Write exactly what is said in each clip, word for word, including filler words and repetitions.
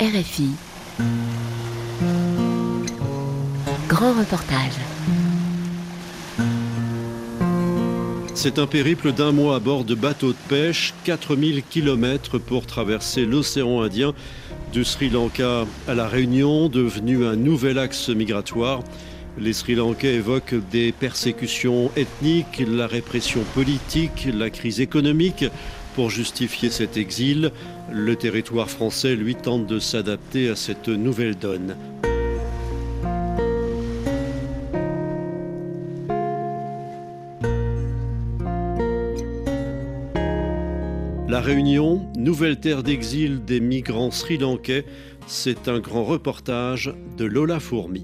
R F I. Grand reportage. C'est un périple d'un mois à bord de bateaux de pêche, quatre mille kilomètres pour traverser l'océan Indien, du Sri Lanka à la Réunion, devenu un nouvel axe migratoire. Les Sri Lankais évoquent des persécutions ethniques, la répression politique, la crise économique. Pour justifier cet exil, le territoire français, lui, tente de s'adapter à cette nouvelle donne. La Réunion, nouvelle terre d'exil des migrants sri-lankais, c'est un grand reportage de Lola Fourmi.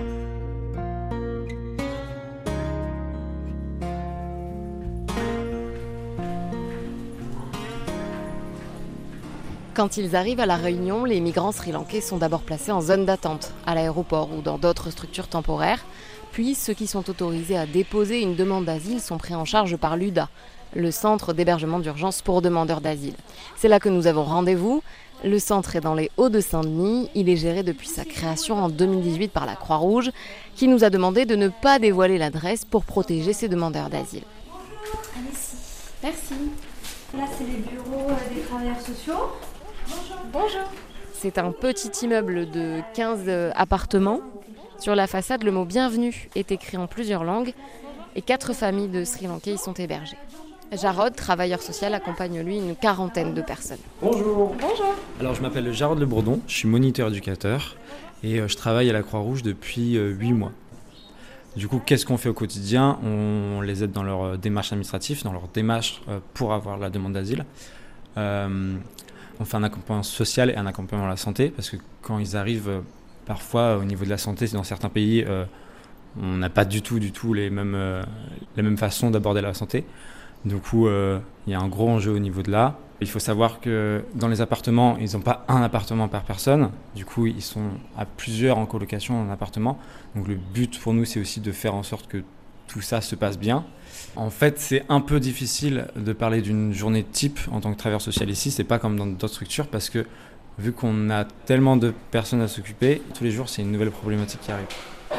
Quand ils arrivent à La Réunion, les migrants sri-lankais sont d'abord placés en zone d'attente, à l'aéroport ou dans d'autres structures temporaires. Puis, ceux qui sont autorisés à déposer une demande d'asile sont pris en charge par l'U D A, le centre d'hébergement d'urgence pour demandeurs d'asile. C'est là que nous avons rendez-vous. Le centre est dans les Hauts-de-Saint-Denis. Il est géré depuis sa création en deux mille dix-huit par la Croix-Rouge, qui nous a demandé de ne pas dévoiler l'adresse pour protéger ces demandeurs d'asile. Allez-y. Merci. Là, c'est les bureaux des travailleurs sociaux. Bonjour. Bonjour. C'est un petit immeuble de quinze appartements. Sur la façade, le mot « Bienvenue » est écrit en plusieurs langues et quatre familles de Sri Lankais y sont hébergées. Jarod, travailleur social, accompagne lui une quarantaine de personnes. Bonjour. Bonjour. Alors je m'appelle Jarod Le Bourdon, je suis moniteur éducateur et je travaille à la Croix-Rouge depuis huit mois. Du coup, qu'est-ce qu'on fait au quotidien ? On les aide dans leur démarche administrative, dans leur démarche pour avoir la demande d'asile. Euh, on fait un accompagnement social et un accompagnement à la santé, parce que quand ils arrivent, parfois au niveau de la santé, dans certains pays, euh, on n'a pas du tout, du tout les mêmes, euh, les mêmes façons d'aborder la santé. Du coup, euh, il y a un gros enjeu au niveau de là. Il faut savoir que dans les appartements, ils n'ont pas un appartement par personne. Du coup, ils sont à plusieurs en colocation en appartement. Donc le but pour nous, c'est aussi de faire en sorte que tout ça se passe bien. En fait, c'est un peu difficile de parler d'une journée type en tant que travailleur social ici. C'est pas comme dans d'autres structures parce que vu qu'on a tellement de personnes à s'occuper, tous les jours, c'est une nouvelle problématique qui arrive.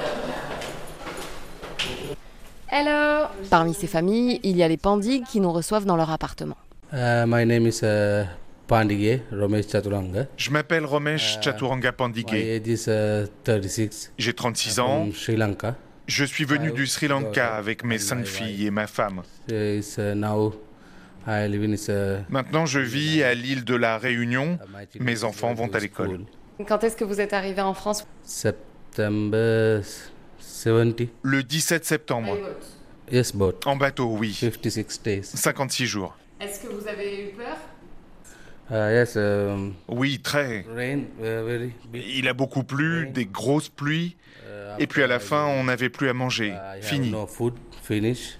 Hello. Parmi ces familles, il y a les Pandigues qui nous reçoivent dans leur appartement. Uh, my name is uh, Pandige, Romesh Chaturanga. Je m'appelle Romesh Chaturanga Pandige. My age is uh, thirty-six. J'ai trente-six ans. From Sri Lanka. Je suis venu du Sri Lanka avec mes cinq filles et ma femme. Is, uh, now I live in, uh, Maintenant, je vis à l'île de la Réunion. Mes enfants vont à l'école. Quand est-ce que vous êtes arrivé en France ? September seventy. Le dix-sept septembre. Yes, boat. En bateau, oui. fifty-six days. cinquante-six jours. Est-ce que vous avez eu peur ? Uh, yes. Um, Oui, très. rain, uh, very big. Il a beaucoup plu, des grosses pluies. Uh, Et puis à la after fin, I- on n'avait plus à manger. I have Fini. No food. Finish.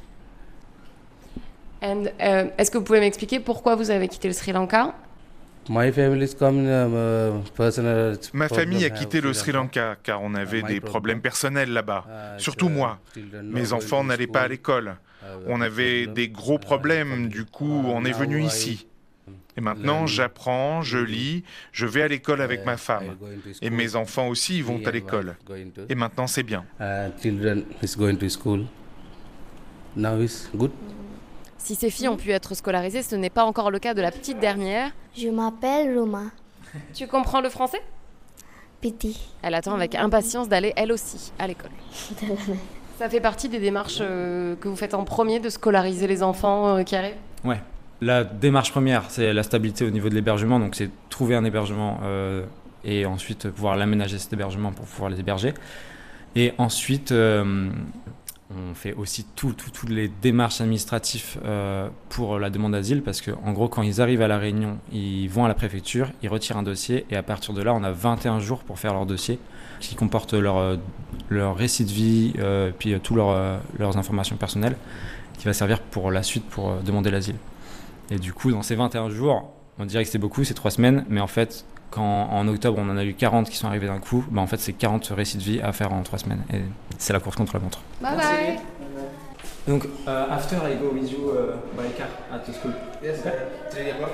And, euh, est-ce que vous pouvez m'expliquer pourquoi vous avez quitté le Sri Lanka ? My family is coming. Um, uh, personal. Ma famille a problem quitté have le Sri Sri Lanka car on avait des problèmes personnels là-bas. Surtout moi. Mes enfants n'allaient pas à l'école. On avait des gros problèmes, du coup on est venu ici. Et maintenant j'apprends, je lis, je vais à l'école avec ma femme. Et mes enfants aussi vont à l'école. Et maintenant c'est bien. Uh, children is going to school. Now is good. Si ces filles ont pu être scolarisées, ce n'est pas encore le cas de la petite dernière. Je m'appelle Roma. Tu comprends le français ? Petit. Elle attend avec impatience d'aller elle aussi à l'école. Ça fait partie des démarches euh, que vous faites en premier, de scolariser les enfants euh, qui arrivent ? Ouais. La démarche première, c'est la stabilité au niveau de l'hébergement. Donc, c'est trouver un hébergement euh, et ensuite pouvoir l'aménager cet hébergement pour pouvoir les héberger. Et ensuite, euh, on fait aussi tout, tout, toutes les démarches administratives euh, pour la demande d'asile parce qu'en gros, quand ils arrivent à La Réunion, ils vont à la préfecture, ils retirent un dossier et à partir de là, on a vingt et un jours pour faire leur dossier qui comporte leur, leur récit de vie euh, puis toutes leur, euh, leurs informations personnelles qui va servir pour la suite pour euh, demander l'asile. Et du coup, dans ces vingt et un jours, on dirait que c'est beaucoup, c'est trois semaines, mais en fait, quand en octobre, on en a eu quarante qui sont arrivés d'un coup, bah en fait, c'est quarante récits de vie à faire en trois semaines. Et c'est la course contre la montre. Bye bye. Donc, uh, after I go with you uh, by car at the school. Yes, uh, three o'clock.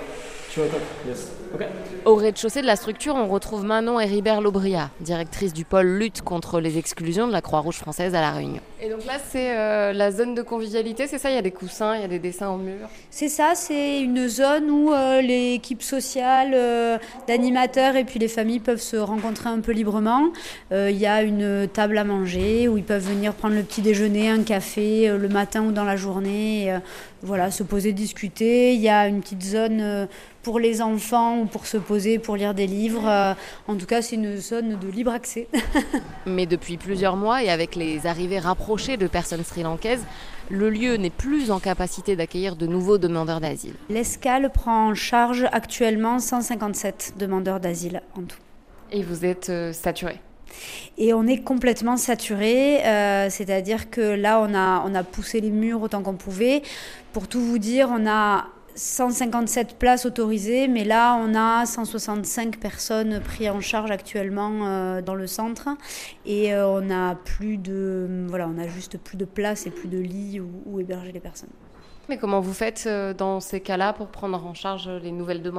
Au rez-de-chaussée de la structure, on retrouve Manon Héribert-Laubria, directrice du pôle lutte contre les exclusions de la Croix-Rouge française à La Réunion. Et donc là, c'est euh, la zone de convivialité, c'est ça? Il y a des coussins, il y a des dessins au mur. C'est ça, c'est une zone où euh, l'équipe sociale euh, d'animateurs et puis les familles peuvent se rencontrer un peu librement. Euh, il y a une table à manger où ils peuvent venir prendre le petit déjeuner, un café euh, le matin ou dans la journée, et, euh, voilà, se poser, discuter. Il y a une petite zone euh, pour les enfants ou pour se poser, pour lire des livres. Euh, en tout cas, c'est une zone de libre accès. Mais depuis plusieurs mois et avec les arrivées rapprochées de personnes sri-lankaises, le lieu n'est plus en capacité d'accueillir de nouveaux demandeurs d'asile. L'Escale prend en charge actuellement cent cinquante-sept demandeurs d'asile en tout. Et vous êtes euh, saturé? Et on est complètement saturé, euh, c'est-à-dire que là, on a, on a poussé les murs autant qu'on pouvait. Pour tout vous dire, on a cent cinquante-sept places autorisées, mais là, on a cent soixante-cinq personnes prises en charge actuellement euh, dans le centre. Et euh, on a plus de, voilà, on a juste plus de places et plus de lits où, où héberger les personnes. Mais comment vous faites euh, dans ces cas-là pour prendre en charge les nouvelles demandes ?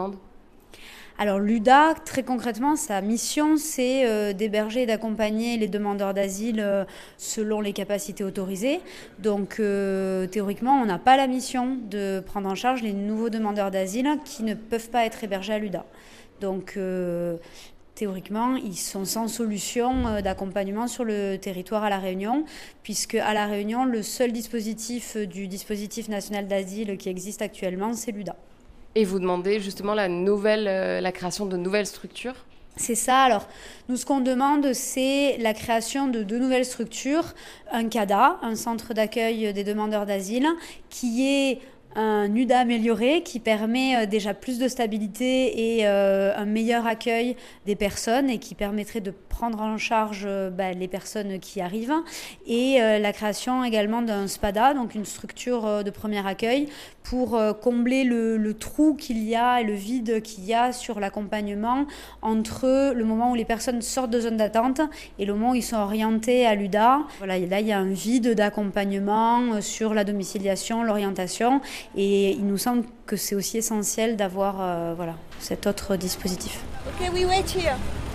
Alors l'U D A, très concrètement, sa mission, c'est euh, d'héberger et d'accompagner les demandeurs d'asile euh, selon les capacités autorisées. Donc euh, théoriquement, on n'a pas la mission de prendre en charge les nouveaux demandeurs d'asile qui ne peuvent pas être hébergés à l'U D A. Donc euh, théoriquement, ils sont sans solution euh, d'accompagnement sur le territoire à La Réunion, puisque à La Réunion, le seul dispositif euh, du dispositif national d'asile qui existe actuellement, c'est l'U D A. Et vous demandez justement la, nouvelle, euh, la création de nouvelles structures ? C'est ça. Alors, nous, ce qu'on demande, c'est la création de deux nouvelles structures. Un C A D A, un centre d'accueil des demandeurs d'asile, qui est un U D A amélioré, qui permet déjà plus de stabilité et euh, un meilleur accueil des personnes et qui permettrait de prendre en charge euh, bah, les personnes qui arrivent. Et euh, la création également d'un S P A D A, donc une structure euh, de premier accueil, pour euh, combler le, le trou qu'il y a et le vide qu'il y a sur l'accompagnement entre le moment où les personnes sortent de zone d'attente et le moment où ils sont orientés à l'U D A. Voilà, et là, il y a un vide d'accompagnement sur la domiciliation, l'orientation. Et il nous semble que c'est aussi essentiel d'avoir euh, voilà, cet autre dispositif. Okay, we wait here.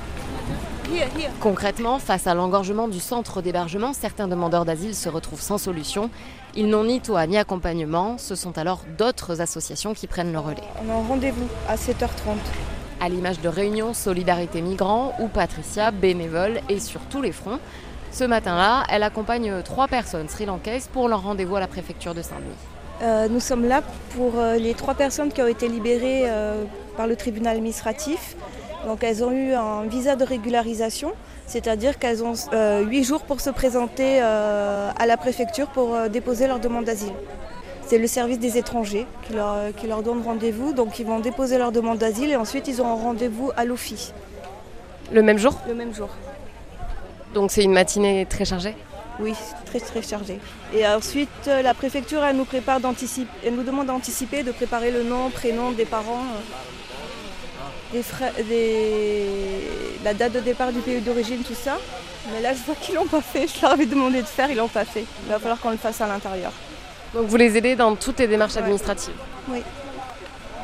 Here, here. Concrètement, face à l'engorgement du centre d'hébergement, certains demandeurs d'asile se retrouvent sans solution. Ils n'ont ni toit ni accompagnement. Ce sont alors d'autres associations qui prennent le relais. On a un rendez-vous à sept heures trente. À l'image de Réunion Solidarité Migrants, où Patricia, bénévole, est sur tous les fronts. Ce matin-là, elle accompagne trois personnes sri-lankaises pour leur rendez-vous à la préfecture de Saint-Denis. Euh, nous sommes là pour euh, les trois personnes qui ont été libérées euh, par le tribunal administratif. Donc elles ont eu un visa de régularisation, c'est-à-dire qu'elles ont euh, huit jours pour se présenter euh, à la préfecture pour euh, déposer leur demande d'asile. C'est le service des étrangers qui leur, qui leur donne rendez-vous, donc ils vont déposer leur demande d'asile et ensuite ils auront rendez-vous à l'O F I. Le même jour ? Le même jour. Donc c'est une matinée très chargée ? Oui, très très chargé. Et ensuite, la préfecture, elle nous prépare d'anticiper, elle nous demande d'anticiper, de préparer le nom, prénom des parents, des frais, des... la date de départ du pays d'origine, tout ça. Mais là, je vois qu'ils l'ont pas fait. Je leur avais demandé de faire, ils l'ont pas fait. Il va falloir qu'on le fasse à l'intérieur. Donc vous les aidez dans toutes les démarches ouais. administratives ? Oui. Bénévolement ?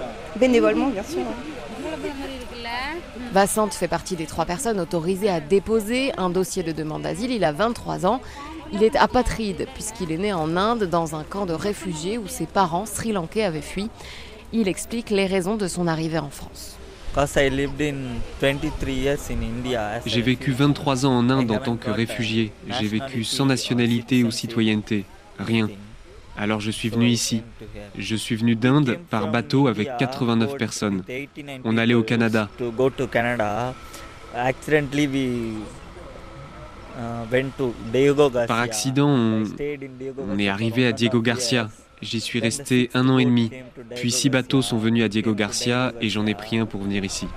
Bénévolement, bien sûr. Vassante fait partie des trois personnes autorisées à déposer un dossier de demande d'asile. Il a vingt-trois ans. Il est apatride puisqu'il est né en Inde dans un camp de réfugiés où ses parents sri-lankais avaient fui. Il explique les raisons de son arrivée en France. J'ai vécu vingt-trois ans en Inde en tant que réfugié. J'ai vécu sans nationalité ou citoyenneté. Rien. Alors je suis venu ici. Je suis venu d'Inde par bateau avec quatre-vingt-neuf personnes. On allait au Canada. Par accident, on, on est arrivé à Diego Garcia. J'y suis resté un an et demi. Puis six bateaux sont venus à Diego Garcia et j'en ai pris un pour venir ici.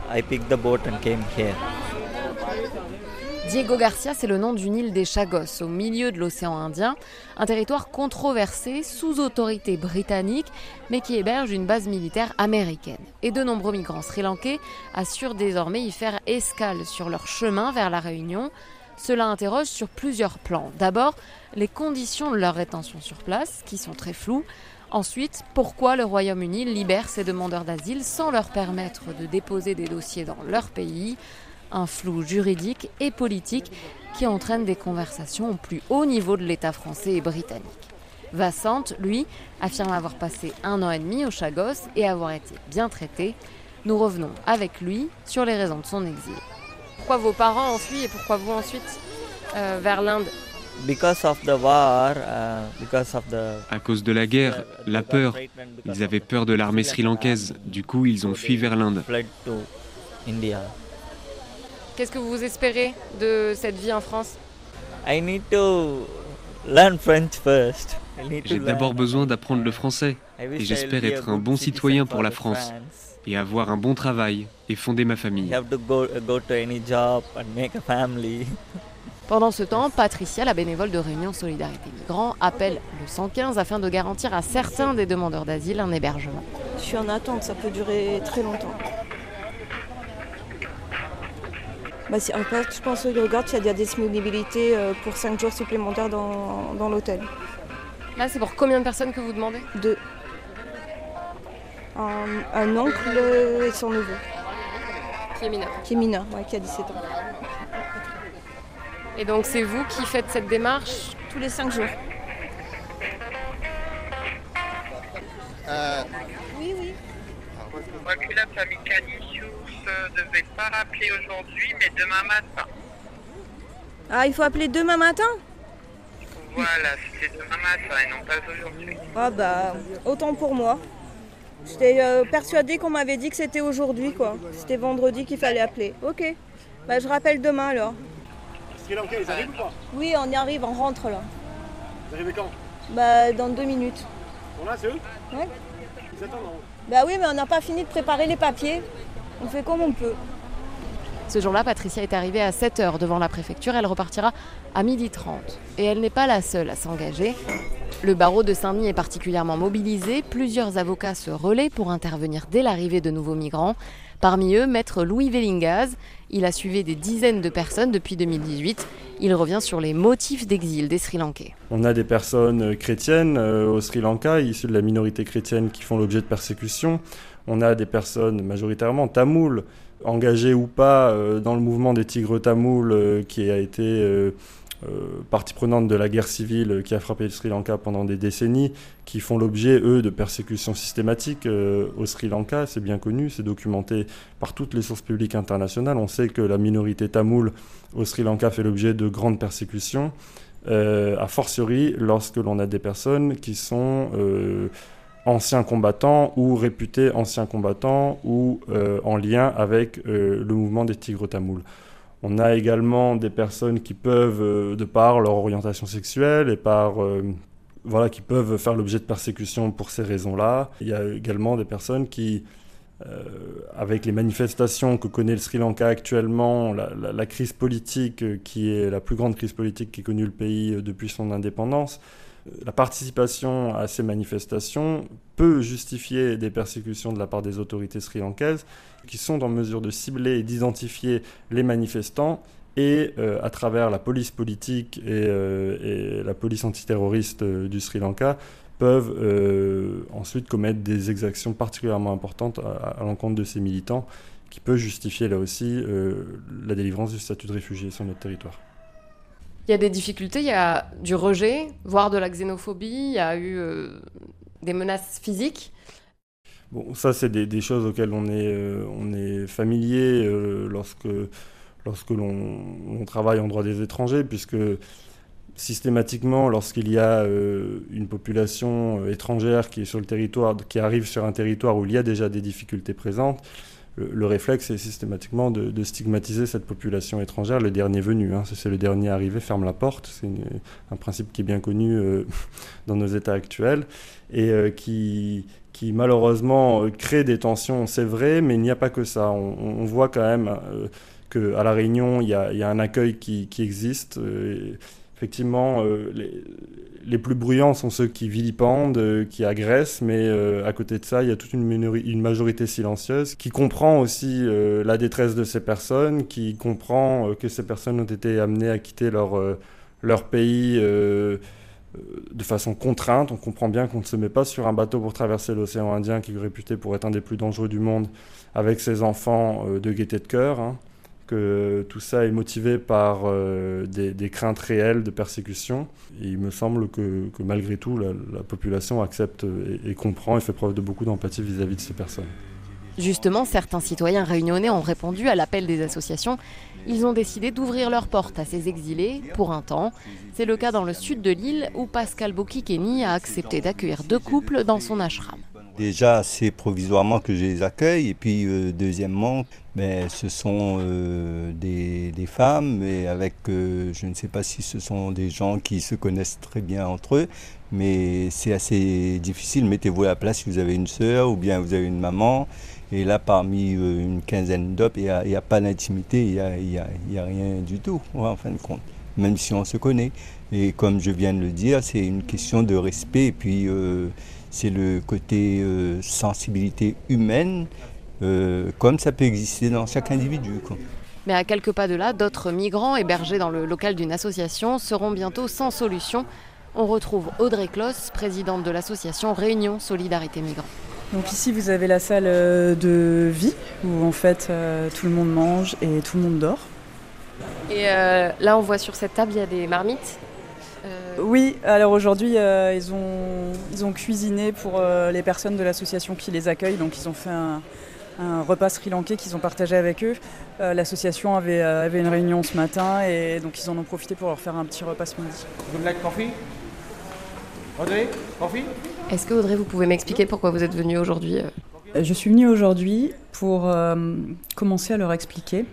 Diego Garcia, c'est le nom d'une île des Chagos, au milieu de l'océan Indien, un territoire controversé, sous autorité britannique, mais qui héberge une base militaire américaine. Et de nombreux migrants sri-lankais assurent désormais y faire escale sur leur chemin vers la Réunion. Cela interroge sur plusieurs plans. D'abord, les conditions de leur rétention sur place, qui sont très floues. Ensuite, pourquoi le Royaume-Uni libère ces demandeurs d'asile sans leur permettre de déposer des dossiers dans leur pays ? Un flou juridique et politique qui entraîne des conversations au plus haut niveau de l'État français et britannique. Vassante, lui, affirme avoir passé un an et demi au Chagos et avoir été bien traité. Nous revenons avec lui sur les raisons de son exil. Pourquoi vos parents ont fui et pourquoi vous ensuite euh, vers l'Inde ? Because of the war, uh, because of the... À cause de la guerre, la peur. Ils avaient peur de l'armée sri-lankaise. Du coup, ils ont fui vers l'Inde. Qu'est-ce que vous espérez de cette vie en France ? I need to learn French first. J'ai d'abord besoin d'apprendre le français et j'espère être un bon citoyen pour la France et avoir un bon travail et fonder ma famille. Pendant ce temps, Patricia, la bénévole de Réunion Solidarité Migrants, appelle le cent quinze afin de garantir à certains des demandeurs d'asile un hébergement. Je suis en attente, ça peut durer très longtemps. Bah, si, en fait, je pense que regarde, il y a des disponibilités pour cinq jours supplémentaires dans, dans l'hôtel. Là, c'est pour combien de personnes que vous demandez ? Deux. Un, un oncle et son neveu. Qui est mineur. Qui est mineur, ouais, qui a dix-sept ans. Et donc c'est vous qui faites cette démarche ? Tous les cinq jours. Euh... Oui, oui. Je crois que la famille Canisius ne devait pas rappeler aujourd'hui, mais demain matin. Ah, il faut appeler demain matin ? Voilà, c'était demain matin et non pas aujourd'hui. Ah bah, autant pour moi. J'étais euh, persuadée qu'on m'avait dit que c'était aujourd'hui, quoi. C'était vendredi qu'il fallait appeler. Ok, bah je rappelle demain alors. Sri Lanka, ils arrivent ou pas ? Oui, on y arrive, on rentre là. Vous arrivez quand ? Bah dans deux minutes. Bon là, c'est eux ? Ouais. Ils attendent, non ? Bah oui, mais on n'a pas fini de préparer les papiers. On fait comme on peut. Ce jour-là, Patricia est arrivée à sept heures devant la préfecture. Elle repartira à midi trente. Et elle n'est pas la seule à s'engager. Le barreau de Saint-Denis est particulièrement mobilisé. Plusieurs avocats se relaient pour intervenir dès l'arrivée de nouveaux migrants. Parmi eux, maître Louis Vellingaz. Il a suivi des dizaines de personnes depuis deux mille dix-huit. Il revient sur les motifs d'exil des Sri Lankais. On a des personnes chrétiennes euh, au Sri Lanka, issues de la minorité chrétienne, qui font l'objet de persécutions. On a des personnes majoritairement tamoules, engagées ou pas euh, dans le mouvement des Tigres tamouls, euh, qui a été euh, euh, partie prenante de la guerre civile qui a frappé le Sri Lanka pendant des décennies, qui font l'objet, eux, de persécutions systématiques euh, au Sri Lanka. C'est bien connu, c'est documenté par toutes les sources publiques internationales. On sait que la minorité tamoule au Sri Lanka fait l'objet de grandes persécutions, euh, a fortiori lorsque l'on a des personnes qui sont euh, anciens combattants ou réputés anciens combattants ou euh, en lien avec euh, le mouvement des Tigres tamouls. On a également des personnes qui peuvent, euh, de par leur orientation sexuelle et par... Euh, voilà, qui peuvent faire l'objet de persécutions pour ces raisons-là. Il y a également des personnes qui, euh, avec les manifestations que connaît le Sri Lanka actuellement, la, la, la crise politique qui est la plus grande crise politique qu'ait connue le pays depuis son indépendance, la participation à ces manifestations peut justifier des persécutions de la part des autorités sri-lankaises qui sont en mesure de cibler et d'identifier les manifestants et euh, à travers la police politique et, euh, et la police antiterroriste euh, du Sri Lanka peuvent euh, ensuite commettre des exactions particulièrement importantes à, à l'encontre de ces militants qui peut justifier là aussi euh, la délivrance du statut de réfugié sur notre territoire. Il y a des difficultés, il y a du rejet, voire de la xénophobie, il y a eu euh, des menaces physiques. Bon, ça c'est des, des choses auxquelles on est, euh, on est familier euh, lorsque... lorsque l'on, on travaille en droit des étrangers, puisque systématiquement, lorsqu'il y a euh, une population euh, étrangère qui est sur le territoire, qui arrive sur un territoire où il y a déjà des difficultés présentes, le, le réflexe est systématiquement de, de stigmatiser cette population étrangère, le dernier venu. Hein, c'est le dernier arrivé, ferme la porte. C'est une, un principe qui est bien connu euh, dans nos États actuels et euh, qui... qui malheureusement euh, crée des tensions, c'est vrai, mais il n'y a pas que ça. On, on voit quand même... Euh, qu'à La Réunion, il y a, il y a un accueil qui, qui existe. Euh, effectivement, euh, les, les plus bruyants sont ceux qui vilipendent, euh, qui agressent, mais euh, à côté de ça, il y a toute une, minori- une majorité silencieuse qui comprend aussi euh, la détresse de ces personnes, qui comprend euh, que ces personnes ont été amenées à quitter leur, euh, leur pays euh, de façon contrainte. On comprend bien qu'on ne se met pas sur un bateau pour traverser l'océan Indien, qui est réputé pour être un des plus dangereux du monde, avec ses enfants euh, de gaieté de cœur, hein, que tout ça est motivé par euh, des, des craintes réelles de persécution. Et il me semble que, que malgré tout, la, la population accepte et, et comprend et fait preuve de beaucoup d'empathie vis-à-vis de ces personnes. Justement, certains citoyens réunionnais ont répondu à l'appel des associations. Ils ont décidé d'ouvrir leurs portes à ces exilés pour un temps. C'est le cas dans le sud de l'île où Pascal Bokikeni a accepté d'accueillir deux couples dans son ashram. Déjà, c'est provisoirement que je les accueille. Et puis, euh, deuxièmement, ben, ce sont euh, des, des femmes, mais avec, euh, je ne sais pas si ce sont des gens qui se connaissent très bien entre eux, mais c'est assez difficile. Mettez-vous à la place si vous avez une sœur ou bien vous avez une maman. Et là, parmi euh, une quinzaine d'hommes, il n'y a, a pas d'intimité, il n'y a, y a, y a rien du tout, en fin de compte, même si on se connaît. Et comme je viens de le dire, c'est une question de respect. Et puis, euh, c'est le côté euh, sensibilité humaine, euh, comme ça peut exister dans chaque individu, quoi. Mais à quelques pas de là, d'autres migrants hébergés dans le local d'une association seront bientôt sans solution. On retrouve Audrey Closs, présidente de l'association Réunion Solidarité Migrants. Donc ici, vous avez la salle de vie où en fait euh, tout le monde mange et tout le monde dort. Et euh, là, on voit sur cette table, il y a des marmites. Euh... Oui, alors aujourd'hui, euh, ils, ont, ils ont cuisiné pour euh, les personnes de l'association qui les accueillent. Donc ils ont fait un, un repas sri-lankais qu'ils ont partagé avec eux. Euh, l'association avait, euh, avait une réunion ce matin et donc ils en ont profité pour leur faire un petit repas ce midi. Would you like coffee? Audrey, coffee? Est-ce que Audrey, vous pouvez m'expliquer pourquoi vous êtes venue aujourd'hui ? Je suis venue aujourd'hui pour euh, commencer à leur expliquer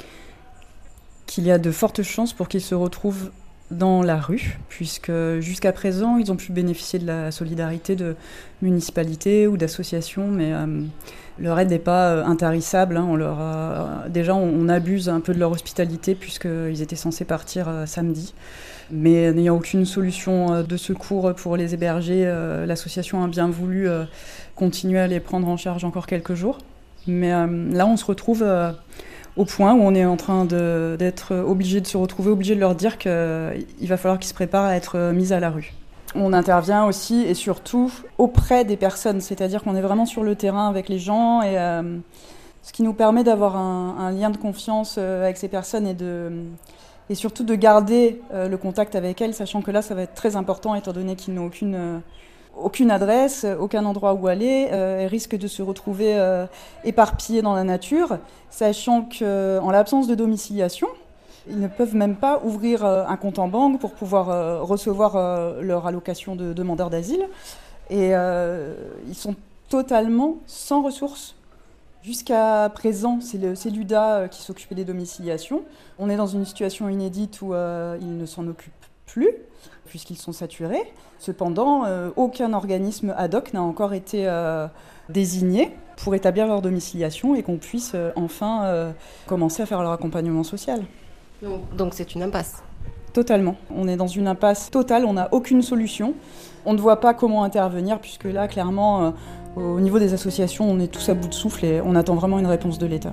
qu'il y a de fortes chances pour qu'ils se retrouvent dans la rue, puisque jusqu'à présent, ils ont pu bénéficier de la solidarité de municipalités ou d'associations, mais euh, leur aide n'est pas euh, intarissable. Hein. On leur a, déjà, on, on abuse un peu de leur hospitalité, puisqu'ils étaient censés partir euh, samedi. Mais n'ayant aucune solution de secours pour les héberger, euh, l'association a bien voulu euh, continuer à les prendre en charge encore quelques jours. Mais euh, là, on se retrouve euh, au point où on est en train de, d'être obligé de se retrouver, obligé de leur dire qu'il va falloir qu'ils se préparent à être mis à la rue. On intervient aussi et surtout auprès des personnes, c'est-à-dire qu'on est vraiment sur le terrain avec les gens, et euh, ce qui nous permet d'avoir un, un lien de confiance avec ces personnes et de... Et surtout de garder euh, le contact avec elles, sachant que là, ça va être très important, étant donné qu'ils n'ont aucune, euh, aucune adresse, aucun endroit où aller. Euh, elles risquent de se retrouver euh, éparpillées dans la nature, sachant qu'en l'absence de domiciliation, ils ne peuvent même pas ouvrir euh, un compte en banque pour pouvoir euh, recevoir euh, leur allocation de demandeur d'asile. Et euh, ils sont totalement sans ressources. Jusqu'à présent, c'est, le, c'est l'U D A qui s'occupait des domiciliations. On est dans une situation inédite où euh, ils ne s'en occupent plus, puisqu'ils sont saturés. Cependant, euh, aucun organisme ad hoc n'a encore été euh, désigné pour établir leur domiciliation et qu'on puisse euh, enfin euh, commencer à faire leur accompagnement social. Donc, donc c'est une impasse. Totalement. On est dans une impasse totale, on n'a aucune solution. On ne voit pas comment intervenir, puisque là, clairement... Euh, Au niveau des associations, on est tous à bout de souffle et on attend vraiment une réponse de l'État.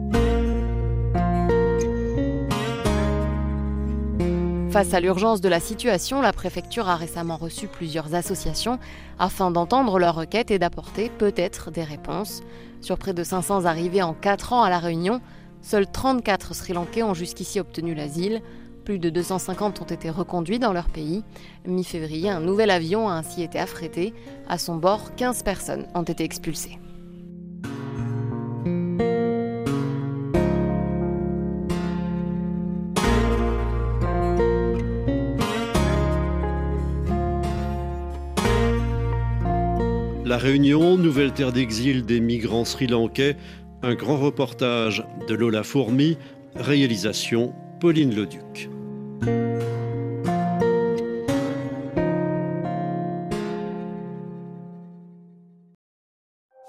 Face à l'urgence de la situation, la préfecture a récemment reçu plusieurs associations afin d'entendre leurs requêtes et d'apporter peut-être des réponses. Sur près de cinq cents arrivés en quatre ans à La Réunion, seuls trente-quatre Sri-Lankais ont jusqu'ici obtenu l'asile. Plus de deux cent cinquante ont été reconduits dans leur pays. Mi-février, un nouvel avion a ainsi été affrété. À son bord, quinze personnes ont été expulsées. La Réunion, nouvelle terre d'exil des migrants sri-lankais. Un grand reportage de Lola Fourmi. Réalisation Pauline Leduc.